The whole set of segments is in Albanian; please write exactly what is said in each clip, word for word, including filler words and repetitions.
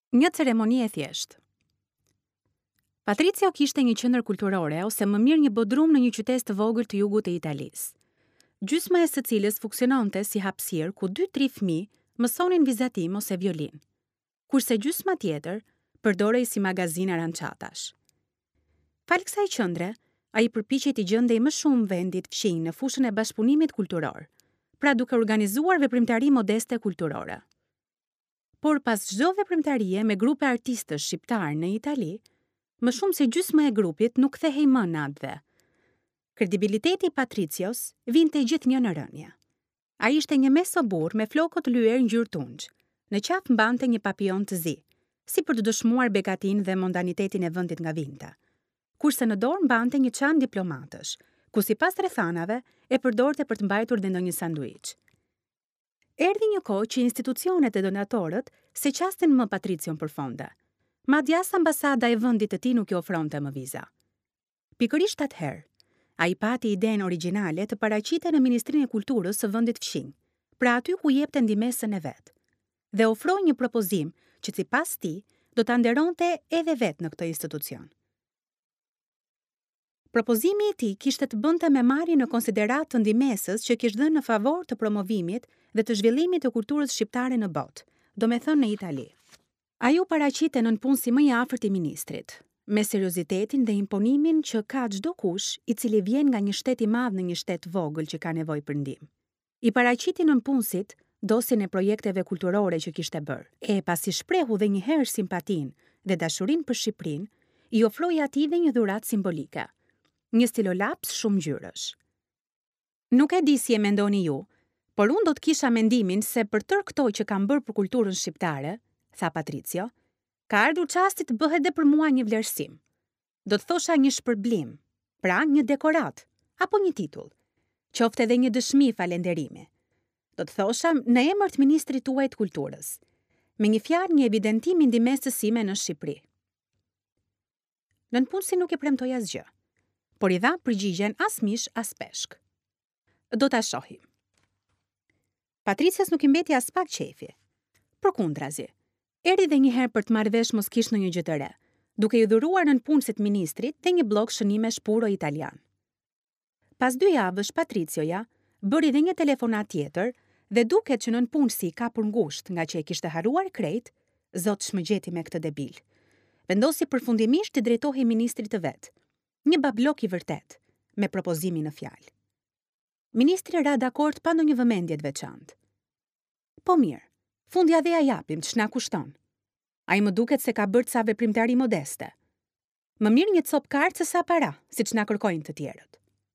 Një ceremoni e thjeshtë. Patricio kishte një qendër kulturore ose më mirë një bodrum në një qytet të vogël të jugut të Italisë. Gjysma e së cilës funksiononte si hapësirë ku dy tri fëmijë mësonin vizatim ose violin, kurse gjysma tjetër përdorej si magazin arancatash. Fal kësaj qendre, ai përpiqej të gjendej më shumë vendit fqinj në fushën e bashkëpunimit kulturor, pra duke organizuar veprimtari modeste kulturore. Por pas çdo veprimtarie me grupe artistësh shqiptar në Itali, më shumë se gjysma e grupit nuk kthehej më në atë. Kredibiliteti i Patricios vinte gjithnjë në rënje. Ai ishte një mesobur me flokët lyer ngjyrë tundj. Në qaf mbante një papion të zi, si për të dëshmuar begatin dhe mondanitetin e vendit nga vinte. Kurse në dorë mbante një çan diplomatësh, ku sipas rrethanave e përdorte për të mbajtur dhe ndonjë sanduiç. Erdhi një kohë që institucionet e donatorët se qastin më Patricion për fonde. Madje as ambasada e vendit të tij nuk i ofronte më viza. Pikërisht atëherë, ai pati idenë origjinale të paraqitej në Ministrinë e Kulturës së vendit fqinj, pra aty ku jepte ndihmesën e vet, dhe ofroi një propozim që sipas tij do ta nderonte edhe vet në këtë institucion. Propozimi i tij kishte të bënte me marrjen në konsiderat të ndihmesës që kishte dhënë në favor të promovimit dhe të zhvillimit të kulturës shqiptare në botë, domethënë në Itali. Ai u paraqite nën punë si më i afërt i ministrit, me seriozitetin dhe imponimin që ka çdo kush i cili vjen nga një shtet i madh në një shtet vogël që ka nevojë për ndihmë. I paraqiti nën punësit dosjen e projekteve kulturore që kishte bërë. E pasi shprehu dhe një herë simpatinë dhe dashurinë për Shqipërinë, i ofroi atij dhe një dhuratë simbolike, një stilolaps shumë ngjyrësh. Nuk e di si e mendoni ju, por unë do të kisha mendimin se për tërë këto që kam bërë për kulturën shqiptare, tha Patricio, ka ardhur çasti të bëhet dhe për mua një vlerësim. Do të thosha një shpërblim, pra një dekorat, apo një titull, qofte edhe një dëshmi falënderimi. Do të thosha në emër të ministrit tuaj të kulturës, me një fjalë një evidentim i ndihmesës sime në Shqipëri. Nën punësi nuk e premtoi asgjë, por i dha përgjigjen as mish as peshk. Do ta shohim. Patricios nuk i mbeti as pak qefi. Përkundrazi, erdhi dhe një herë për të marrë vesh mos kishte një gjë të re, duke i dhuruar nën punësit ministrit dhe një blok shënimesh puro italian. Pas dy javësh Patricioja bëri dhe një telefonat tjetër dhe duket që nën punësi ka për ngusht nga që e kishte haruar krejt, zot shmëgjeti me këtë debil. Vendosi përfundimisht të drejtohej ministrit të vet. Një bablok i vërtet, me propozimin në fjalë. Ministri ra dakord pa ndonjë vëmendje të veçantë. Po mirë, fundja dhe ja japim ç'na kushton. Ai më duket se ka bërë ca veprimtari modeste. Më mirë një copë kartë se sa para, siç na kërkojnë të tjerët.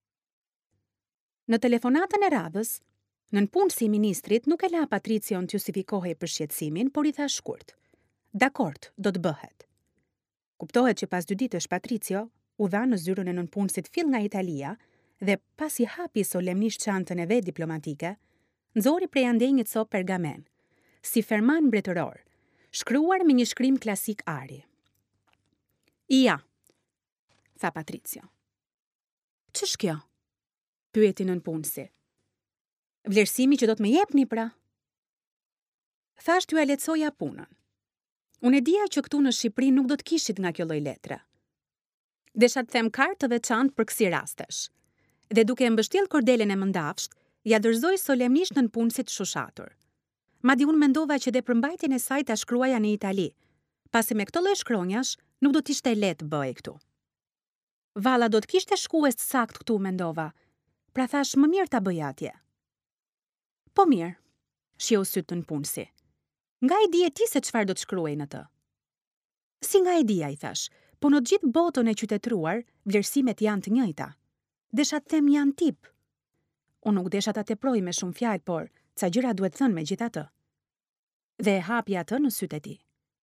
Në telefonatën e radhës, nën punësi i ministrit nuk e la Patricion të justifikohej për shqetësimin, por i tha shkurt: "Dakord, do të bëhet." Kuptohet që pas dy ditësh Patricio u dha në zyrën e nënpunësit fill nga Italia dhe pasi hapi solemnisht çantën e vet diplomatike, nxori prej andej një copë pergamen, si ferman mbretëror, shkruar me një shkrim klasik ari. "Ja", tha Patricio. "Ç'është kjo?" pyeti nënpunësi. "Vlerësimi që do të më jepni pra?" Thash t'ju e lehtësoja punën. Unë e dija që këtu në Shqipëri nuk do të kishit nga kjo lloj letre. Desha të them kartë të veçantë për kësi rastesh. Dhe duke e mbështjell kordelen e mëndafsht, ja dorëzoi solemnisht nën punësit shushatur. Madje unë mendova që dhe përmbajtjen e saj ta shkruaja në Itali, pasi me këto lloj shkronjash nuk do të ishte lehtë bëhej këtu. Valla do të kishte shkues të sakt këtu, mendova. Pra thash më mirë ta bëj atje. Po mirë, shiu sytë nën punësi. Nga i di e ti se çfarë do të shkruaj në të? Si nga i dia, i thash, po në gjithë botën e qytetëruar, vlerësimet janë të njëjta. Desha të them janë tip. Unë nuk desha ta teproj me shumë fjalë, por ca gjëra duhet thënë me gjithë atë. Dhe e hapi atë në sytë e tij.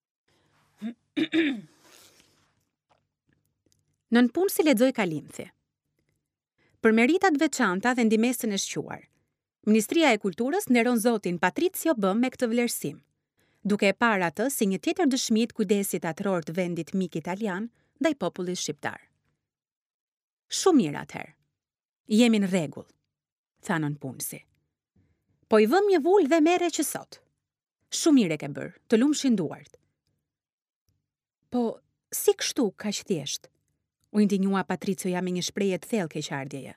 Nën punë si lexoj kalimthi. Për meritat veçanta dhe ndihmesën e shquar, Ministria e Kulturës nderon zotin Patricio B me këtë vlerësim, duke e parë atë si një tjetër dëshmi të kujdesit atëror të vendit mik italian ndaj popullit shqiptar. Shumë mirë atëherë. Jemi në rregull, tha nënpunësi. Po i vëm një vull dhe merre që sot. Shumë mirë e ke bërë, të lumshin duart. Po, si kështu, kaq thjesht? U indinjua Patricioja me një shprehje të thellë keqardhjeje.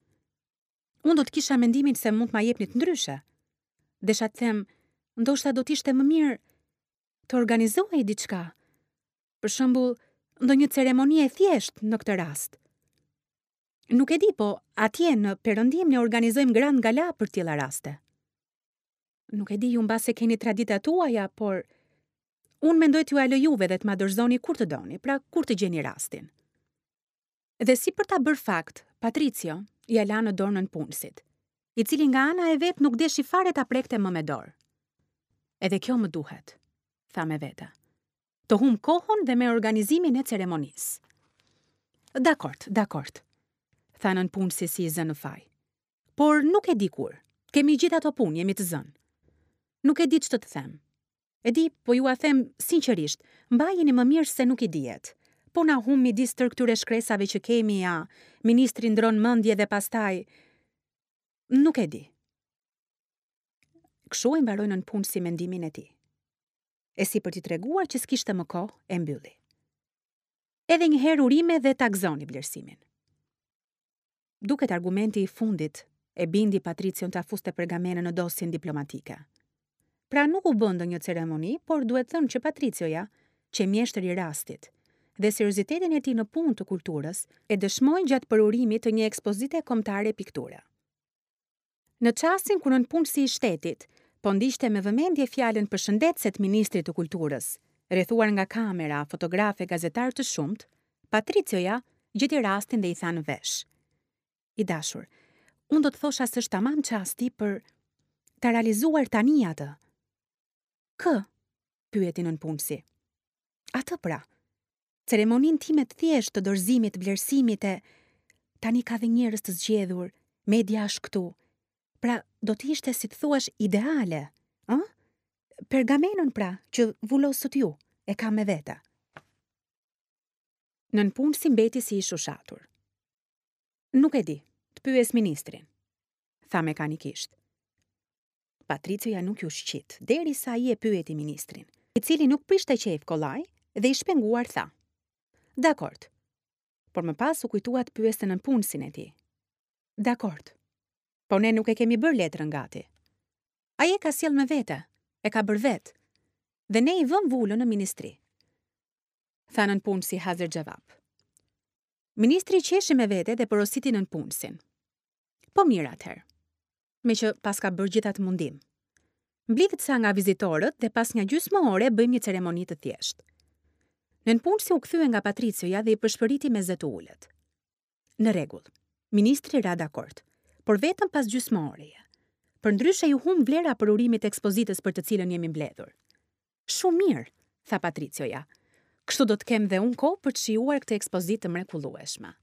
Unë do të kisha mendimin se mund t'ma jepni të ndryshe. Desha të them, ndoshta do t'ishte më mirë të organizohej diçka. Për shembull, ndonjë ceremoni e thjesht në këtë rast. Nuk e di, po atje në Perëndim ne organizojmë grand gala për tilla raste. Nuk e di ju mbase keni traditat tuaja, por unë mendoj t'ju aloj juve dhe t'ma dorëzoni kur të doni, pra kur të gjeni rastin. Dhe si për ta bërë fakt, Patricio ja la në dorë nën punësit, i cili nga ana e vet nuk deshi fare ta prekte më me dorë. Edhe kjo më duhet, tha me vete. Të hum kohën dhe me organizimin e ceremonisë. Dakord, dakord, tha nën punësi si i zënë në faj. Por nuk e di kur, kemi gjithë ato punë, jemi të zënë. Nuk e di ç'të të them. E di, po ju a them sinqerisht, mbajeni më mirë se nuk i dihet. Po na hum midis tër këtyre shkresave që kemi, ja, ministri ndron mendje dhe pastaj nuk e di. Kështu e mbaroi nën punë si mendimin e tij. E si për t'i treguar që s'kishte më kohë, e mbylli. Edhe një herë urime dhe ta gëzoni vlerësimin. Duket argumenti i fundit e bindi Patricion ta fuste pergamenën në dosjen diplomatike. Pra nuk u bën ndonjë ceremoni, por duhet thënë që Patricioja, që mjeshtër i rastit, dhe seriozitetin e tij në punë të kulturës, e dëshmoi gjatë përurimit të një ekspozite kombëtare pikture. Në çastin kur nën punësi i shtetit po ndiqte me vëmendje fjalën përshëndetëse të ministrit të kulturës, rrethuar nga kamera, fotografe, gazetarë të shumt, Patricioja gjeti rastin dhe i tha në vesh: I dashur, unë do të thosha se është tamam çasti për ta realizuar tani atë. Kë? Pyeti nën punësi. Atë pra. Ceremoninë time të thjeshtë të dorëzimit, vlerësimit e tani ka dhe njerëz të zgjedhur, media është këtu. Pra, do të ishte si të thuash ideale, ë? Pergamenën pra, që vullosët ju, e ka me vete. Nën punësi mbeti si i shushatur. Nuk e di, të pyes ministrin, tha mekanikisht. Patricioja nuk ju shqit, deri sa i e pyeti ministrin, i cili nuk prishte qejf kollaj dhe i shpenguar tha: Dakord, por më pas u kujtua të pyeste nën punësin e tij. Dakord, po ne nuk e kemi bërë letrën gati. Ai e ka sjell me vete, e ka bërë vet, dhe ne i vëm vulën në ministri. Tha nën punësi hazër gjevap. Ministri qeshi me vete dhe porositi nën punësin. Po mirë atëherë, me që pas ka bërë gjithat mundim. Mblidhet sa nga vizitorët dhe pas një gjysmë ore bëjmë një ceremoni të thjeshtë. Nën punësi u kthye nga Patricioja dhe i përshpëriti me zë të ulët. Në rregull, ministri ra dakord, por vetëm pas gjysmë oreje. Përndryshe ju hum vlera për urimit të ekspozitës për të cilën jemi mbledhur. Shumë mirë, tha Patricioja. Kështu do të kem dhe unë kohë për të shijuar këtë ekspozitë mrekullueshme.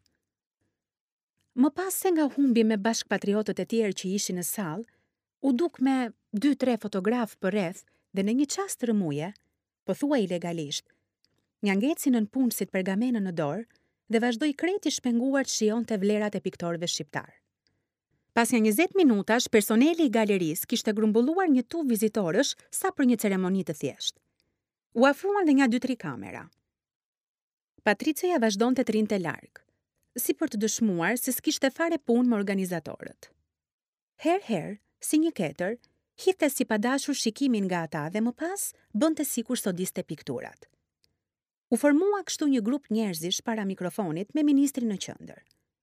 Më pas se nga humbi me bashkëpatriotët e tjerë që ishin në sallë, u duk me dy tre fotograf për rreth dhe në një çast rëmuje, pothuaj ilegalisht, nga ngeci nën punësit pergamenën në dorë dhe vazhdoi krejt i shpenguar të shijonte vlerat e piktorëve shqiptar. Pas një njëzet minutash, personeli i galerisë kishte grumbulluar një tub vizitorësh sa për një ceremoni të thjeshtë. U afruan dhe nga dy tri kamera. Patricioja vazhdonte të rinte larg, si për të dëshmuar se s'kishte fare punë me organizatorët. Her-her, si një ketër, hidhte si padashur shikimin nga ata dhe më pas bënte sikur sodiste pikturat. U formua kështu një grup njerëzish para mikrofonit me ministrin në qendër.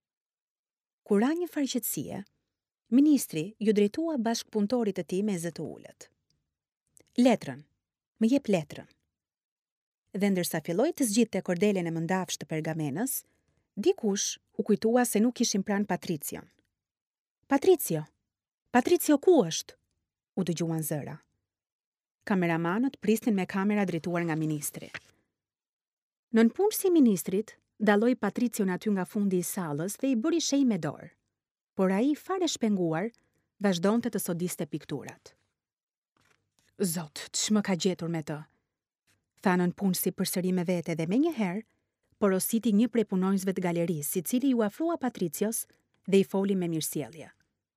Kur ra një farqetësie, ministri ju drejtua bashkëpunëtorit të tij me zë të ulët. Letrën, më jep letrën. Dhe ndërsa filloi të zgjidhte kordelen e mëndafsh të pergamenës, dikush u kujtua se nuk kishin pranë Patricion. Patricio, Patricio ku është? U dëgjuan zëra. Kameramanët prisnin me kamera drejtuar nga ministri. Nën punësi ministrit, dalloi Patricion aty nga fundi i sallës dhe i bëri shej me dorë. Por ai fare shpenguar, vazhdonte të sodiste pikturat. Zot, ç'më ka gjetur me të? Tha nën punësi përsëri me vete dhe me një herë, porositi një prej punonjësve të galerisë, i cili ju afrua Patricios dhe i foli me mirësjellje.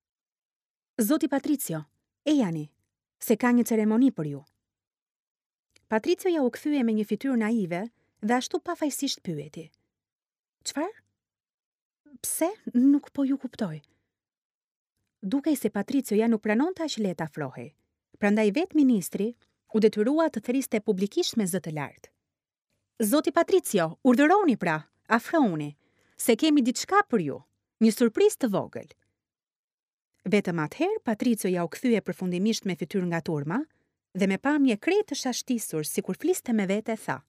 Zoti Patricio, ejani, se ka një ceremoni për ju. Patricioja u kthye me një fytyrë naive dhe ashtu pafajsisht pyeti. Çfarë? Pse? Nuk po ju kuptoj. Dukej se Patricio ja nuk pranon të aq lehtë afrohej. Prandaj vetë ministri u detyrua të thriste publikisht me zë të lartë. Zoti Patricio, urdhëroni pra, afrohuni, se kemi diçka për ju, një surprizë të vogël. Vetëm atëherë Patricio ja u kthye përfundimisht me fytyrë nga turma dhe me pamje krejt të shashtisur sikur fliste me vete tha.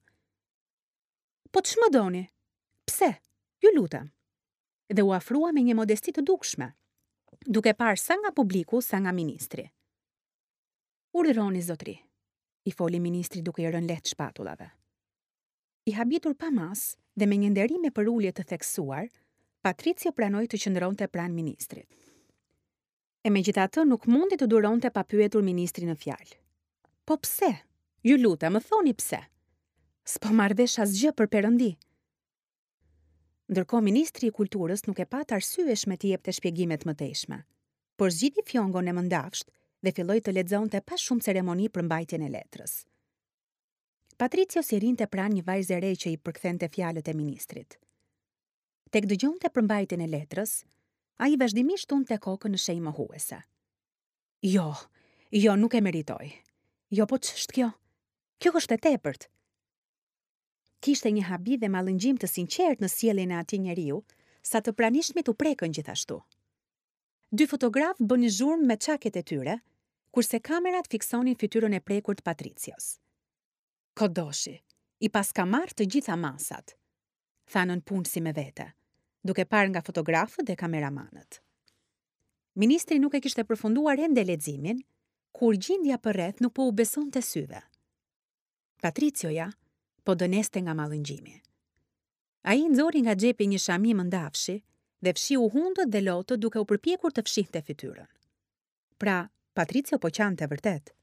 Po ç'më doni? Pse? Ju lutem. Dhe u afrua me një modesti të dukshme, duke parë sa nga publiku sa nga ministri. Urdhëroni zotri, i foli ministri duke i rënë lehtë shpatullave. I habitur pa mas dhe me një nderim me përulje të theksuar, Patricio pranoi të qëndronte pranë ministrit. E megjithatë nuk mundi të duronte pa pyetur ministrin në fjalë. Po pse? Ju lutem, më thoni pse? S'po marr vesh asgjë për Perëndi. Ndërkohë ministri i kulturës nuk e pat arsyesh me t'i jepte shpjegime të mëtejshme, por zgjidhi fjongon e mëndafsht dhe filloi të lexonte pa shumë ceremoni për mbajtjen e letrës. Patricio si rinte pranë një vajzë e re që i përkthente fjalët e ministrit. Tek dëgjonte për mbajtjen e letrës, ai vazhdimisht tunte kokën në shenjë mohuese. Jo, jo, nuk e meritoj. Jo, po ç'është kjo? Kjo është e tepërt. Kishte një habi dhe mallëngjim të sinqert në sjelljen e atij njeriu, sa të pranishmit u prekën gjithashtu. Dy fotograf bënë zhurmë me çaket e tyre, kurse kamerat fiksonin fytyrën e prekur të Patricios. Kodoshi, i paska marrë të gjitha masat, thanën punësi me vete, duke parë nga fotografët dhe kameramanët. Ministri nuk e kishte përfunduar ende leximin, kur gjendja përreth nuk po u besonte syve. Patricioja po dëneste nga mallëngjimi. Ai nxori nga xhepi një shami mëndafshi dhe fshiu hundët dhe lotët duke u përpjekur të fshihte fytyrën. Pra, Patricio po qante vërtet.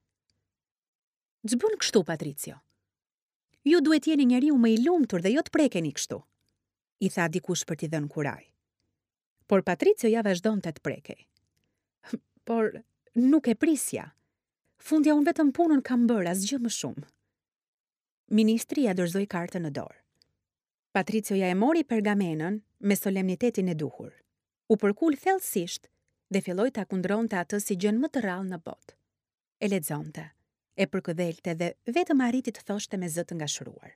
Ç'bën kështu, Patricio? Ju duhet jeni njeriu më i lumtur dhe jo të prekeni kështu, i tha dikush për t'i dhënë kuraj. Por Patricio ja vazhdonte të prekej. Por nuk e prisja. Fundja unë vetëm punën kam bërë, asgjë më shumë. Ministri ja dorëzoi kartën në dorë. Patricio ja e mori pergamenën me solemnitetin e duhur. U përkul thellësisht dhe filloi ta kundronte atë si gjën më të rrallë në botë. E lexonte, e përkëdhelte dhe vetëm arriti të thoshte me zë të ngashëruar.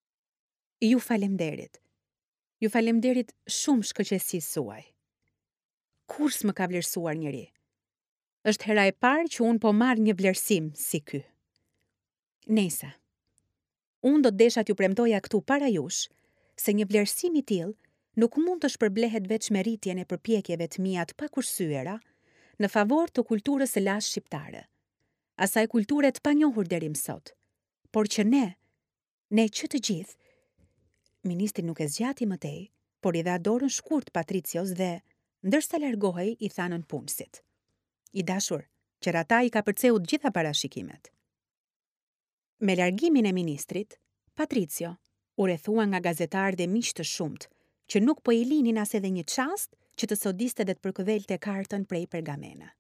Ju falemderit. Ju falemderit shumë shkëlqësisë suaj. Kur s'më ka vlerësuar njëri? Është hera e parë që unë po marr një vlerësim si ky. Nese. Unë do të desha t'ju premtoja këtu para jush se një vlerësim i tillë nuk mund të shpërblehet veç me rritjen e përpjekjeve të mia të pakursyera në favor të kulturës së lashtë shqiptare, asaj kulture të panjohur deri më sot, por që ne, ne që të gjithë, ministri nuk e zgjati më tej, por i dha dorën shkurt Patricios dhe, ndërsa largohej, i thanën punësit. I dashur, qerata i ka përceu të gjitha parashikimet. Me largimin e ministrit, Patricio u rrethua nga gazetarë dhe miq të shumt, që nuk po i linin as edhe një çast që të sodiste dhe të përkëdhelte kartën prej pergamene.